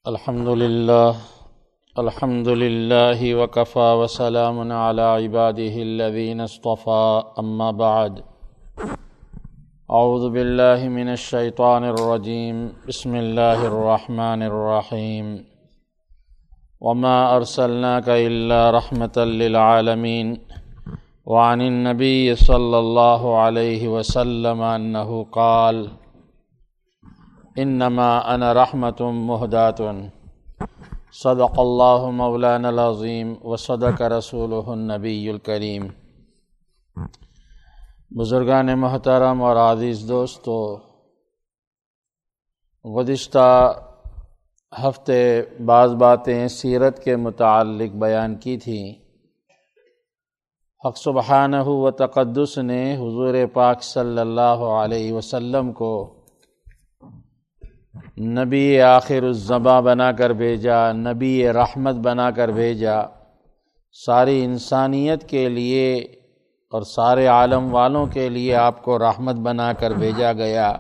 الحمد لله وكفى وسلام على عباده الذين اصطفى أما بعد أعوذ بالله من الشيطان الرجيم بسم الله الرحمن الرحيم وما أرسلناك إلا رحمة للعالمين وعن النبي صلى الله عليه وسلم أنه قال انما انا رحمۃ مہداۃ صدق اللہ مولانا العظیم وصدق رسولہ النبی الکریم۔ بزرگان محترم اور عزیز دوستو، گزشتہ ہفتے بعض باتیں سیرت کے متعلق بیان کی تھیں۔ حق سبحانہ و تقدس نے حضور پاک صلی اللہ علیہ وسلم کو نبی آخر الزماں بنا کر بھیجا، نبی رحمت بنا کر بھیجا، ساری انسانیت کے لیے اور سارے عالم والوں کے لیے آپ کو رحمت بنا کر بھیجا گیا۔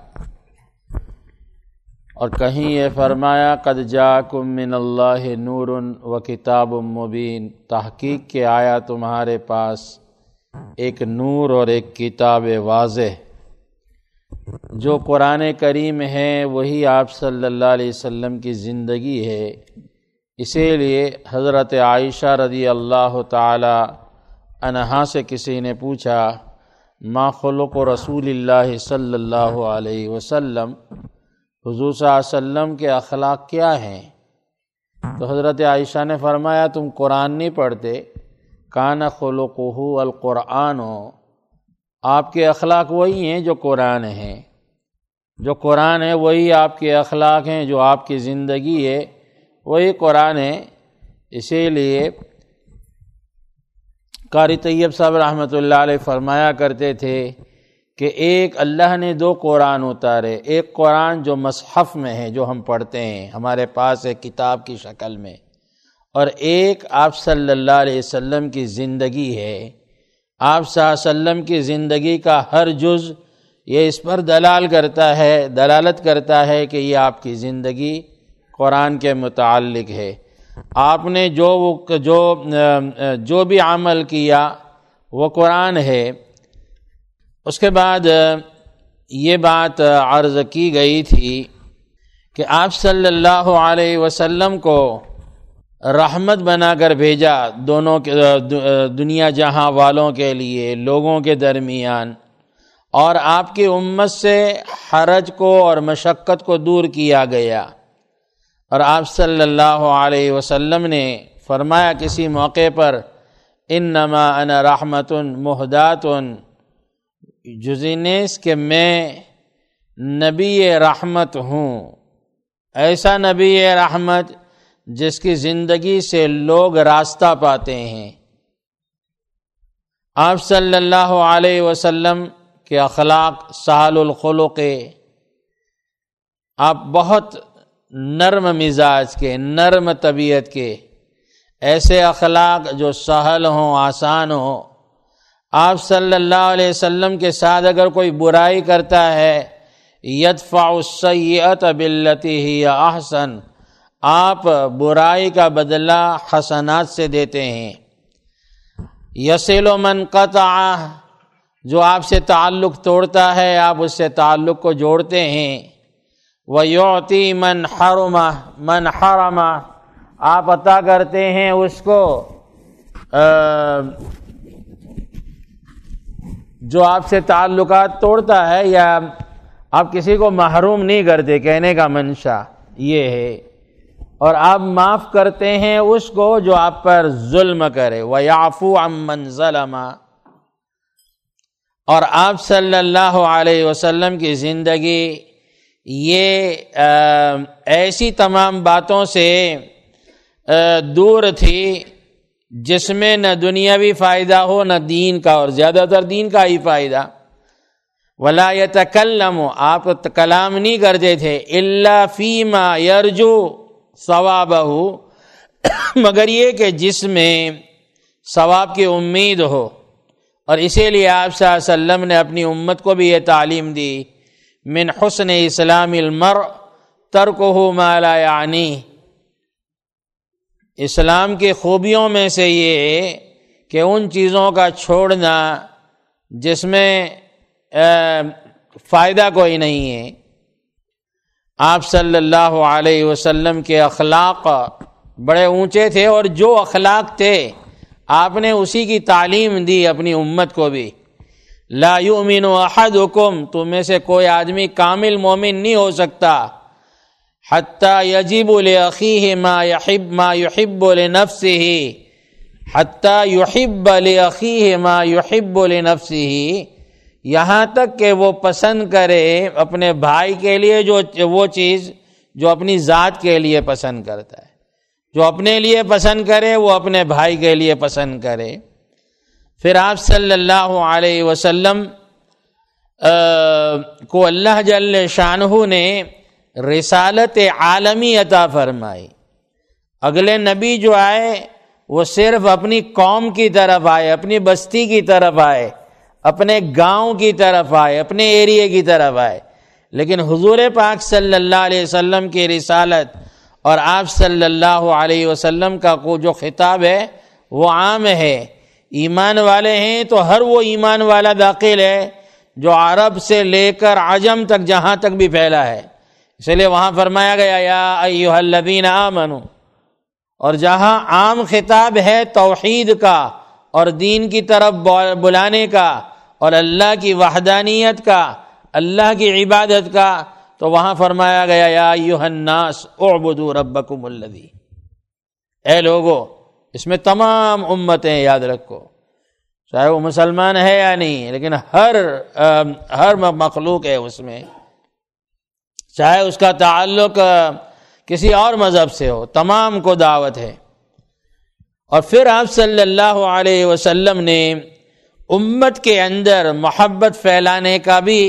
اور کہیں یہ فرمایا قد جاءکم من اللہ نور و کتاب مبین، تحقیق کہ آیا تمہارے پاس ایک نور اور ایک کتاب واضح۔ جو قرآن کریم ہے وہی آپ صلی اللہ علیہ وسلم کی زندگی ہے۔ اسی لیے حضرت عائشہ رضی اللہ تعالی عنہا سے کسی نے پوچھا ما خلق رسول اللہ صلی اللہ علیہ وسلم، حضور صلی اللہ علیہ وسلم کے اخلاق کیا ہیں؟ تو حضرت عائشہ نے فرمایا تم قرآن نہیں پڑھتے، کان خلقہ القرآن، آپ کے اخلاق وہی ہیں جو قرآن ہیں، جو قرآن ہے وہی آپ کے اخلاق ہیں، جو آپ کی زندگی ہے وہی قرآن ہے۔ اسی لیے قاری طیب صاحب رحمۃ اللہ علیہ فرمایا کرتے تھے کہ ایک اللہ نے دو قرآن اتارے، ایک قرآن جو مصحف میں ہے جو ہم پڑھتے ہیں ہمارے پاس ہے کتاب کی شکل میں، اور ایک آپ صلی اللہ علیہ وسلم کی زندگی ہے۔ آپ صلی اللہ علیہ وسلم کی زندگی کا ہر جز یہ اس پر دلالت کرتا ہے کہ یہ آپ کی زندگی قرآن کے متعلق ہے۔ آپ نے جو بھی عمل کیا وہ قرآن ہے۔ اس کے بعد یہ بات عرض کی گئی تھی کہ آپ صلی اللہ علیہ وسلم کو رحمت بنا کر بھیجا دونوں دنیا جہاں والوں کے لیے، لوگوں کے درمیان، اور آپ کی امت سے حرج کو اور مشقت کو دور کیا گیا۔ اور آپ صلی اللہ علیہ وسلم نے فرمایا کسی موقع پر انما انا رحمت مہداۃ، جزینس کہ میں نبی رحمت ہوں، ایسا نبی رحمت جس کی زندگی سے لوگ راستہ پاتے ہیں۔ آپ صلی اللہ علیہ وسلم کے اخلاق سہل الخلق، آپ بہت نرم مزاج کے، نرم طبیعت کے، ایسے اخلاق جو سہل ہوں، آسان ہوں۔ آپ صلی اللہ علیہ وسلم کے ساتھ اگر کوئی برائی کرتا ہے یدفع السیئۃ باللتی ہی احسن، آپ برائی کا بدلہ حسنات سے دیتے ہیں۔ یصل من قطع، جو آپ سے تعلق توڑتا ہے آپ اس سے تعلق کو جوڑتے ہیں۔ ویعطی من حرم، آپ عطا کرتے ہیں اس کو جو آپ سے تعلقات توڑتا ہے، یا آپ کسی کو محروم نہیں کرتے، کہنے کا منشا یہ ہے۔ اور آپ معاف کرتے ہیں اس کو جو آپ پر ظلم کرے، وَيَعْفُو عَمَّنْ ظَلَمَ۔ اور آپ صلی اللہ علیہ وسلم کی زندگی یہ ایسی تمام باتوں سے دور تھی جس میں نہ دنیاوی فائدہ ہو نہ دین کا، اور زیادہ تر دین کا ہی فائدہ۔ وَلَا يَتَكَلَّمُ، آپ کلام نہیں کرتے تھے، إِلَّا فِي مَا يَرْجُو ثوابہ، مگر یہ کہ جس میں ثواب کی امید ہو۔ اور اسی لیے آپ صلی اللہ علیہ وسلم نے اپنی امت کو بھی یہ تعلیم دی من حسن اسلام المرء ترکہ ما لا یعنی، اسلام کی خوبیوں میں سے یہ کہ ان چیزوں کا چھوڑنا جس میں فائدہ کوئی نہیں ہے۔ آپ صلی اللہ علیہ وسلم کے اخلاق بڑے اونچے تھے، اور جو اخلاق تھے آپ نے اسی کی تعلیم دی اپنی امت کو بھی۔ لا یؤمن احدکم، تم میں سے کوئی آدمی کامل مومن نہیں ہو سکتا حتی یجب لاخیہ ما یحب لنفسہ، حتی یحب لاخیہ ما یحب لنفسہ، یہاں تک کہ وہ پسند کرے اپنے بھائی کے لیے وہ چیز جو اپنی ذات کے لیے پسند کرتا ہے، جو اپنے لیے پسند کرے وہ اپنے بھائی کے لیے پسند کرے۔ پھر آپ صلی اللہ علیہ وسلم کو اللہ جل شانہ نے رسالت عالمی عطا فرمائی۔ اگلے نبی جو آئے وہ صرف اپنی قوم کی طرف آئے، اپنی بستی کی طرف آئے، اپنے گاؤں کی طرف آئے، اپنے ایریے کی طرف آئے، لیکن حضور پاک صلی اللہ علیہ وسلم کی رسالت اور آپ صلی اللہ علیہ وسلم کا جو خطاب ہے وہ عام ہے۔ ایمان والے ہیں تو ہر وہ ایمان والا داخل ہے جو عرب سے لے کر عجم تک جہاں تک بھی پھیلا ہے، اس لیے وہاں فرمایا گیا یا ایھا الذین آمنوا، اور جہاں عام خطاب ہے توحید کا اور دین کی طرف بلانے کا اور اللہ کی وحدانیت کا، اللہ کی عبادت کا، تو وہاں فرمایا گیا یا ایھا الناس اعبدوا ربکم الذی، اے لوگو، اس میں تمام امتیں یاد رکھو، چاہے وہ مسلمان ہے یا نہیں، لیکن ہر مخلوق ہے اس میں، چاہے اس کا تعلق کسی اور مذہب سے ہو، تمام کو دعوت ہے۔ اور پھر آپ صلی اللہ علیہ وسلم نے امت کے اندر محبت پھیلانے کا بھی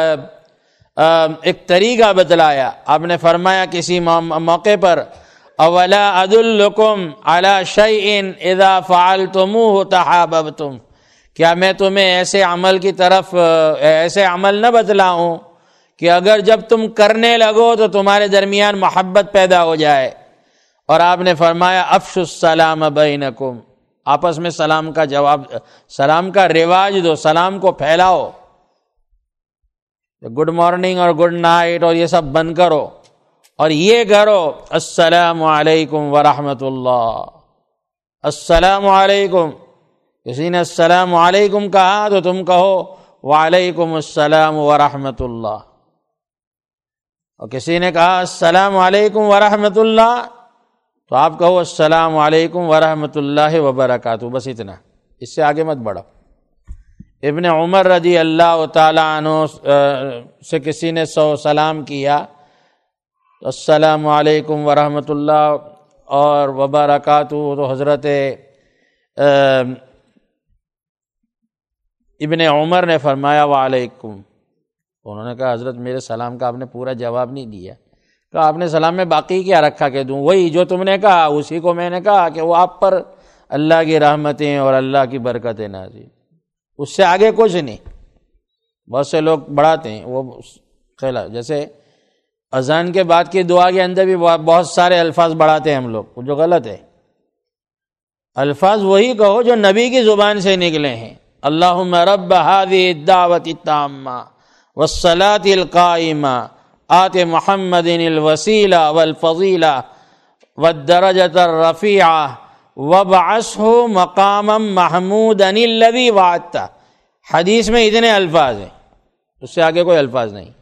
ایک طریقہ بتلایا۔ آپ نے فرمایا کسی موقع پر اولا ادلکم علی شیء اذا فعلتموہ تحاببتم، کیا میں تمہیں ایسے عمل کی طرف ایسے عمل نہ بتلاؤں کہ اگر جب تم کرنے لگو تو تمہارے درمیان محبت پیدا ہو جائے؟ اور آپ نے فرمایا افشوا السلام بینکم، آپس میں سلام کا جواب، سلام کا رواج دو، سلام کو پھیلاؤ، گڈ مارننگ اور گڈ نائٹ اور یہ سب بند کرو، اور یہ کرو السلام علیکم ورحمۃ اللہ، السلام علیکم، کسی نے السلام علیکم کہا تو تم کہو وعلیکم السلام ورحمۃ اللہ، اور کسی نے کہا السلام علیکم ورحمۃ اللہ تو آپ کہو السلام علیکم ورحمۃ اللہ وبرکاتہ، بس اتنا، اس سے آگے مت بڑھو۔ ابن عمر رضی اللہ تعالی عنہ سے کسی نے سلام کیا، السلام علیکم ورحمۃ اللہ اور وبرکاتہ، تو حضرت ابن عمر نے فرمایا وعلیکم، انہوں نے کہا حضرت میرے سلام کا آپ نے پورا جواب نہیں دیا، کہا آپ نے سلام میں باقی کیا رکھا کہ دوں؟ وہی جو تم نے کہا اسی کو میں نے کہا کہ وہ آپ پر اللہ کی رحمتیں اور اللہ کی برکتیں نازل، اس سے آگے کچھ نہیں۔ بہت سے لوگ بڑھاتے ہیں وہ خیال، جیسے اذان کے بعد کی دعا کے اندر بھی بہت سارے الفاظ بڑھاتے ہیں ہم لوگ، جو غلط ہے۔ الفاظ وہی کہو جو نبی کی زبان سے نکلے ہیں، اللہم رب هذه الدعوة التامة والصلاة القائمة آت محمد الوسیلہ والفضیلہ والدرجة الرفیعة وابعثہ مقاما محمودا الذی وعدتہ۔ حدیث میں اتنے الفاظ ہیں، اس سے آگے کوئی الفاظ نہیں۔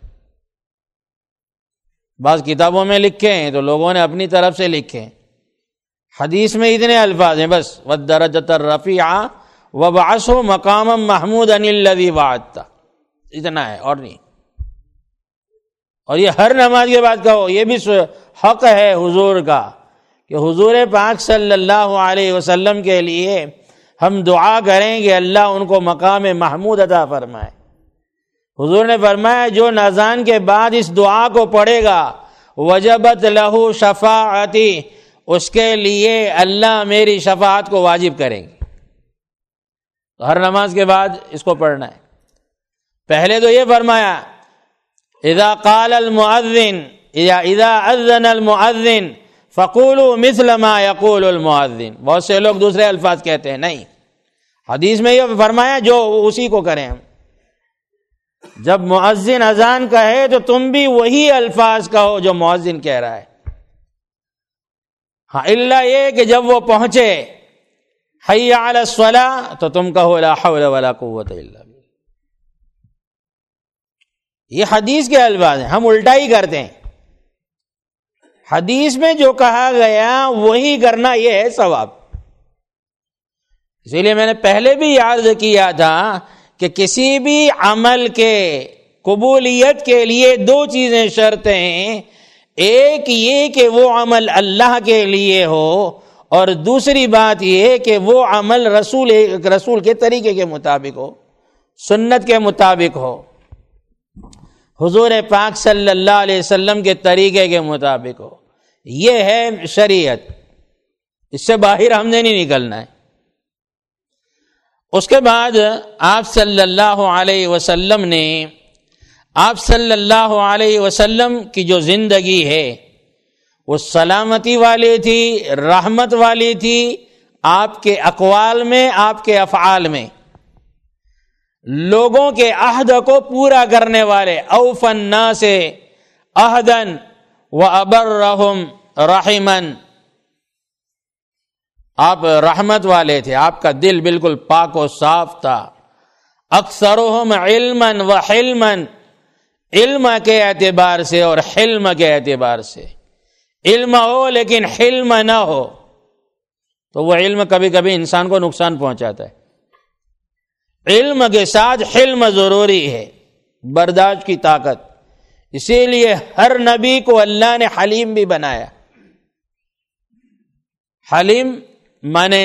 بعض کتابوں میں لکھے ہیں تو لوگوں نے اپنی طرف سے لکھے، حدیث میں اتنے الفاظ ہیں بس، والدرجة الرفیعة وابعثہ مقاما محمودا الذی وعدتہ، اتنا ہے اور نہیں۔ اور یہ ہر نماز کے بعد کہو، یہ بھی حق ہے حضور کا کہ حضور پاک صلی اللہ علیہ وسلم کے لیے ہم دعا کریں کہ اللہ ان کو مقام محمود عطا فرمائے۔ حضور نے فرمایا جو اذان کے بعد اس دعا کو پڑھے گا وجبت لہ شفاعتی، اس کے لیے اللہ میری شفاعت کو واجب کریں گے۔ تو ہر نماز کے بعد اس کو پڑھنا ہے۔ پہلے تو یہ فرمایا اذا قال المؤذن اذا اذن المؤذن فقولوا مثل ما يقول المؤذن. بہت سے لوگ دوسرے الفاظ کہتے ہیں، نہیں، حدیث میں یہ فرمایا جو اسی کو کریں ہم. جب مؤذن اذان کہے تو تم بھی وہی الفاظ کہو جو مؤذن کہہ رہا ہے. ہاں الا یہ کہ جب وہ پہنچے حی علی الصلاۃ تو تم کہو لا حول ولا قوت الا باللہ. یہ حدیث کے الفاظ ہیں، ہم الٹا ہی کرتے ہیں. حدیث میں جو کہا گیا وہی کرنا، یہ ہے ثواب. اسی لیے میں نے پہلے بھی عرض کیا تھا کہ کسی بھی عمل کے قبولیت کے لیے دو چیزیں شرطیں ہیں. ایک یہ کہ وہ عمل اللہ کے لیے ہو، اور دوسری بات یہ کہ وہ عمل رسول کے طریقے کے مطابق ہو، سنت کے مطابق ہو، حضور پاک صلی اللہ علیہ وسلم کے طریقے کے مطابق ہو. یہ ہے شریعت، اس سے باہر ہم نے نہیں نکلنا ہے. اس کے بعد آپ صلی اللہ علیہ وسلم نے، آپ صلی اللہ علیہ وسلم کی جو زندگی ہے وہ سلامتی والی تھی، رحمت والی تھی. آپ کے اقوال میں، آپ کے افعال میں لوگوں کے عہد کو پورا کرنے والے. اوفى الناس عہدا وابرهم رحما. آپ رحمت والے تھے، آپ کا دل بالکل پاک و صاف تھا. اکثرهم علما وحلما، علم کے اعتبار سے اور حلم کے اعتبار سے. علم ہو لیکن حلم نہ ہو تو وہ علم کبھی کبھی انسان کو نقصان پہنچاتا ہے. علم کے ساتھ حلم ضروری ہے، برداشت کی طاقت. اسی لیے ہر نبی کو اللہ نے حلیم بھی بنایا. حلیم مانے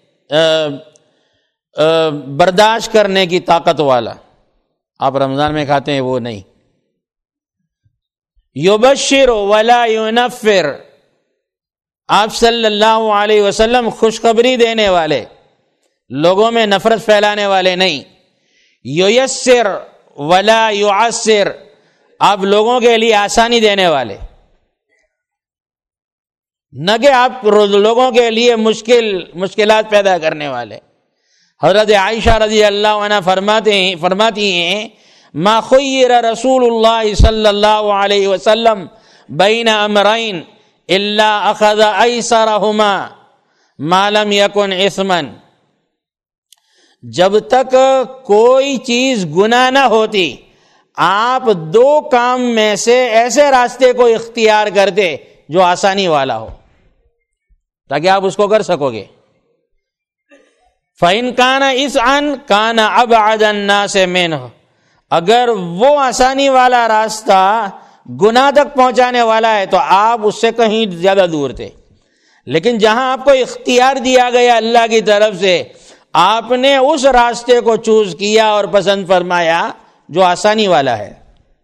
برداشت کرنے کی طاقت والا. آپ رمضان میں کھاتے ہیں وہ نہیں. یبشر ولا ینفر، آپ صلی اللہ علیہ وسلم خوشخبری دینے والے، لوگوں میں نفرت پھیلانے والے نہیں. ییسر ولا یعسر، آپ لوگوں کے لیے آسانی دینے والے، نہ کہ آپ لوگوں کے لیے مشکلات پیدا کرنے والے. حضرت عائشہ رضی اللہ عنہ فرماتی ہیں ما خیر رسول اللہ صلی اللہ علیہ وسلم بین امرین الا اخذ ایسرہما ما لم یکن اثما. جب تک کوئی چیز گناہ نہ ہوتی آپ دو کام میں سے ایسے راستے کو اختیار کرتے جو آسانی والا ہو تاکہ آپ اس کو کر سکو گے. فَإِنْ كَانَ إِسْعًا كَانَ أَبْعَدَ النَّاسِ مِنْهُ، اگر وہ آسانی والا راستہ گناہ تک پہنچانے والا ہے تو آپ اس سے کہیں زیادہ دور تھے. لیکن جہاں آپ کو اختیار دیا گیا اللہ کی طرف سے، آپ نے اس راستے کو چوز کیا اور پسند فرمایا جو آسانی والا ہے.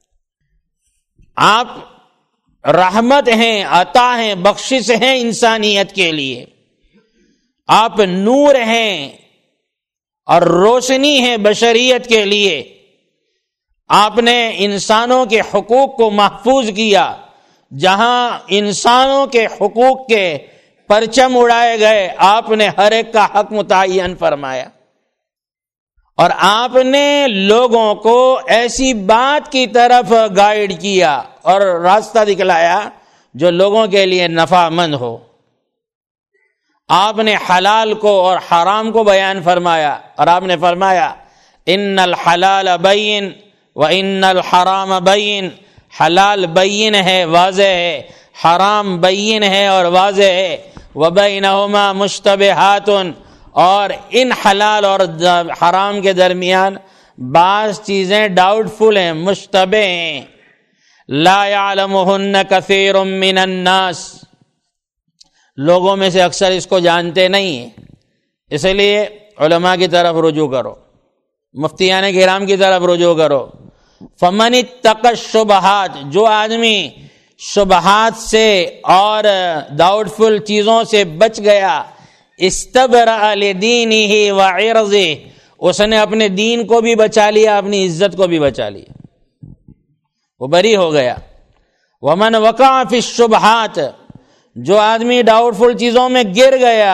آپ رحمت ہیں، عطا ہیں، بخشش ہیں انسانیت کے لیے. آپ نور ہیں اور روشنی ہیں بشریت کے لیے. آپ نے انسانوں کے حقوق کو محفوظ کیا. جہاں انسانوں کے حقوق کے پرچم اڑائے گئے آپ نے ہر ایک کا حق متعین فرمایا. اور آپ نے لوگوں کو ایسی بات کی طرف گائیڈ کیا اور راستہ دکھلایا جو لوگوں کے لیے نفع مند ہو. آپ نے حلال کو اور حرام کو بیان فرمایا اور آپ نے فرمایا ان الحلال بین و ان الحرام بین. حلال بین ہے، واضح ہے، حرام بین ہے اور واضح ہے. وبینہما مشتبہات، اور ان حلال اور حرام کے درمیان بعض چیزیں ڈاؤٹ فل ہیں، مشتبہ ہیں. لا یعلمہن کثیر من الناس، لوگوں میں سے اکثر اس کو جانتے نہیں ہیں. اس لیے علماء کی طرف رجوع کرو، مفتیان کرام کی طرف رجوع کرو. فمن اتقى الشبہات، جو آدمی شبہات سے اور ڈاؤٹ فل چیزوں سے بچ گیا، استبرأ لدینہ وعرضہ، اس نے اپنے دین کو بھی بچا لیا، اپنی عزت کو بھی بچا لیا، وہ بری ہو گیا. ومن وقع فی الشبہات، جو آدمی ڈاؤٹ فل چیزوں میں گر گیا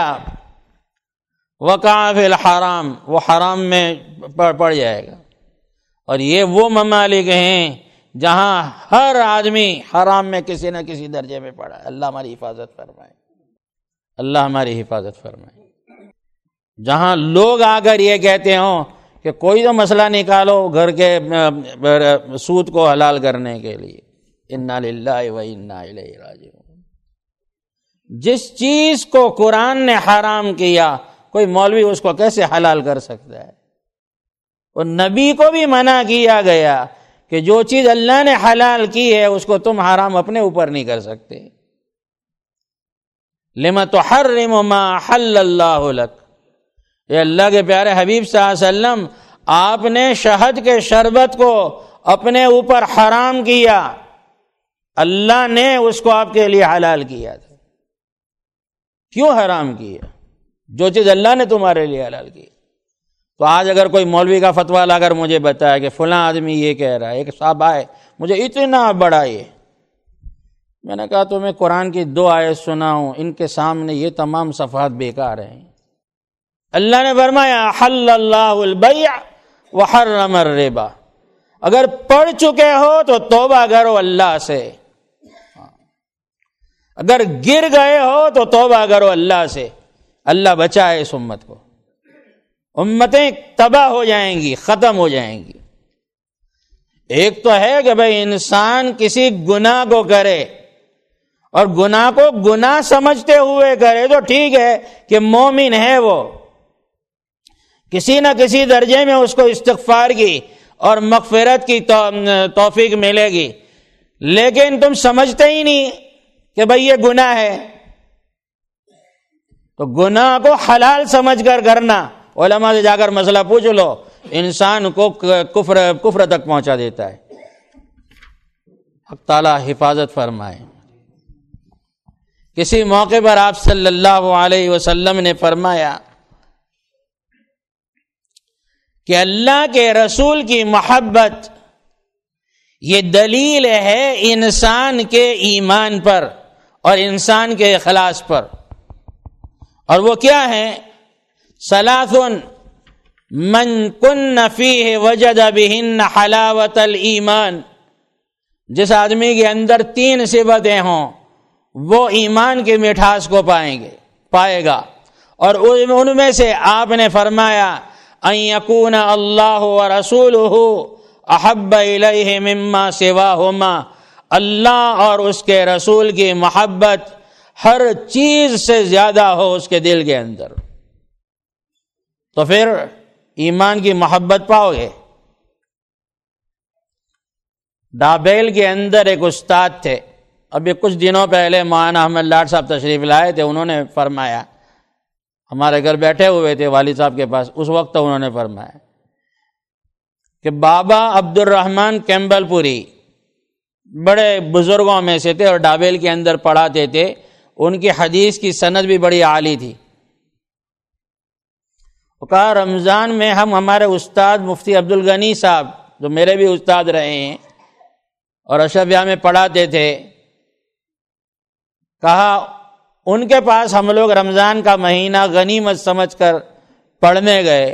وقع فی الحرام، وہ حرام میں پڑ جائے گا۔ اور یہ وہ ممالک ہیں جہاں ہر آدمی حرام میں کسی نہ کسی درجے میں پڑا ہے۔ اللہ ہماری حفاظت فرمائے، اللہ ہماری حفاظت فرمائے۔ جہاں لوگ آ کر یہ کہتے ہوں کہ کوئی تو مسئلہ نکالو گھر کے سود کو حلال کرنے کے لیے، انا للہ و انا الیہ راجعون۔ جس چیز کو قرآن نے حرام کیا کوئی مولوی اس کو کیسے حلال کر سکتا ہے؟ اور نبی کو بھی منع کیا گیا کہ جو چیز اللہ نے حلال کی ہے اس کو تم حرام اپنے اوپر نہیں کر سکتے۔ لما تحرم ما حل اللہ لک، یہ اللہ کے پیارے حبیب صلی اللہ علیہ وسلم، آپ نے شہد کے شربت کو اپنے اوپر حرام کیا، اللہ نے اس کو آپ کے لیے حلال کیا تھا۔ کیوں حرام کیا؟ جو چیز اللہ نے تمہارے لیے حلال کی۔ تو آج اگر کوئی مولوی کا فتویٰ لا کر مجھے بتایا کہ فلاں آدمی یہ کہہ رہا ہے، ایک صاحب آئے مجھے اتنا بڑا یہ، میں نے کہا تمہیں قرآن کی 2 آیت سناؤں، ان کے سامنے یہ تمام صفحات بیکار ہیں۔ اللہ نے فرمایا حل اللہ البیع وحرم الربا، اگر پڑھ چکے ہو تو توبہ کرو اللہ سے، اگر گر گئے ہو تو توبہ کرو اللہ سے، اللہ بچائے اس امت کو۔ امتیں تباہ ہو جائیں گی، ختم ہو جائیں گی۔ ایک تو ہے کہ بھئی انسان کسی گناہ کو کرے اور گناہ کو گناہ سمجھتے ہوئے کرے تو ٹھیک ہے کہ مومن ہے، وہ کسی نہ کسی درجے میں اس کو استغفار کی اور مغفرت کی توفیق ملے گی، لیکن تم سمجھتے ہی نہیں کہ بھئی یہ گناہ ہے، تو گناہ کو حلال سمجھ کر کرنا، علماء سے جا کر مسئلہ پوچھ لو، انسان کو کفر تک پہنچا دیتا ہے۔ حق تعالی حفاظت فرمائے۔ کسی موقع پر آپ صلی اللہ علیہ وسلم نے فرمایا کہ اللہ کے رسول کی محبت یہ دلیل ہے انسان کے ایمان پر اور انسان کے اخلاص پر، اور وہ کیا ہے؟ ثلاث من کن فیہ وجد بہن حلاوت الایمان، جس آدمی کے اندر 3 صفتیں ہوں وہ ایمان کی مٹھاس کو پائے گا، اور ان میں سے آپ نے فرمایا ان یکون اللہ ورسولہ احب الیہ مما سواہما، اللہ اور اس کے رسول کی محبت ہر چیز سے زیادہ ہو اس کے دل کے اندر، تو پھر ایمان کی محبت پاؤ گے۔ ڈابیل کے اندر ایک استاد تھے، ابھی کچھ دنوں پہلے مولانا احمد لاڈ صاحب تشریف لائے تھے، انہوں نے فرمایا، ہمارے گھر بیٹھے ہوئے تھے والد صاحب کے پاس، اس وقت انہوں نے فرمایا کہ بابا عبد الرحمن کیمبل پوری بڑے بزرگوں میں سے تھے اور ڈابیل کے اندر پڑھاتے تھے، ان کی حدیث کی سند بھی بڑی عالی تھی۔ وہ کہا رمضان میں ہم ہمارے استاد مفتی عبد الغنی صاحب جو میرے بھی استاد رہے ہیں اور اشرفیہ میں پڑھاتے تھے، کہا ان کے پاس ہم لوگ رمضان کا مہینہ غنیمت سمجھ کر پڑھنے گئے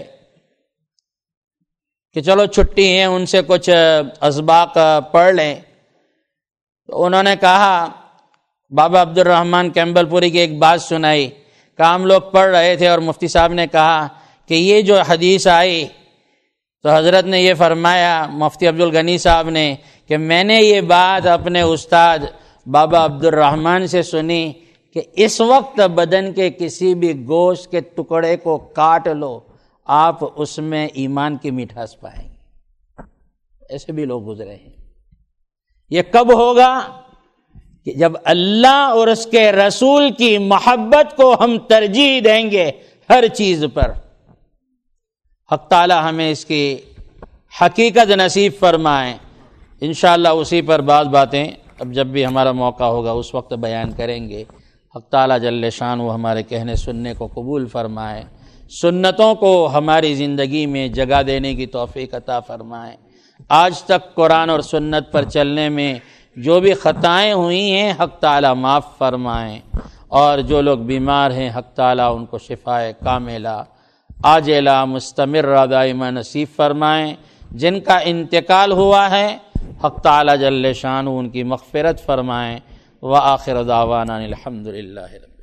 کہ چلو چھٹی ہیں، ان سے کچھ اسباق پڑھ لیں۔ تو انہوں نے کہا، بابا عبد الرحمن کیمبل پوری کی ایک بات سنائی، کہ ہم لوگ پڑھ رہے تھے اور مفتی صاحب نے کہا کہ یہ جو حدیث آئی، تو حضرت نے یہ فرمایا مفتی عبد الغنی صاحب نے کہ میں نے یہ بات اپنے استاد بابا عبد الرحمن سے سنی کہ اس وقت بدن کے کسی بھی گوشت کے ٹکڑے کو کاٹ لو، آپ اس میں ایمان کی مٹھاس پائیں گے۔ ایسے بھی لوگ گزرے ہیں۔ یہ کب ہوگا؟ کہ جب اللہ اور اس کے رسول کی محبت کو ہم ترجیح دیں گے ہر چیز پر۔ حق تعالی ہمیں اس کی حقیقت نصیب فرمائیں۔ انشاءاللہ اسی پر بعض باتیں اب جب بھی ہمارا موقع ہوگا اس وقت بیان کریں گے۔ حق تعالی جل شانہ ہمارے کہنے سننے کو قبول فرمائے، سنتوں کو ہماری زندگی میں جگہ دینے کی توفیق عطا فرمائے۔ آج تک قرآن اور سنت پر چلنے میں جو بھی خطائیں ہوئی ہیں حق تعالیٰ معاف فرمائیں، اور جو لوگ بیمار ہیں حق تعالیٰ ان کو شفائے کاملہ عاجلہ مستمرہ دائمہ نصیب فرمائیں، جن کا انتقال ہوا ہے حق تعالیٰ جل شانہ ان کی مغفرت فرمائیں۔ وآخر دعوانا الحمد للہ رب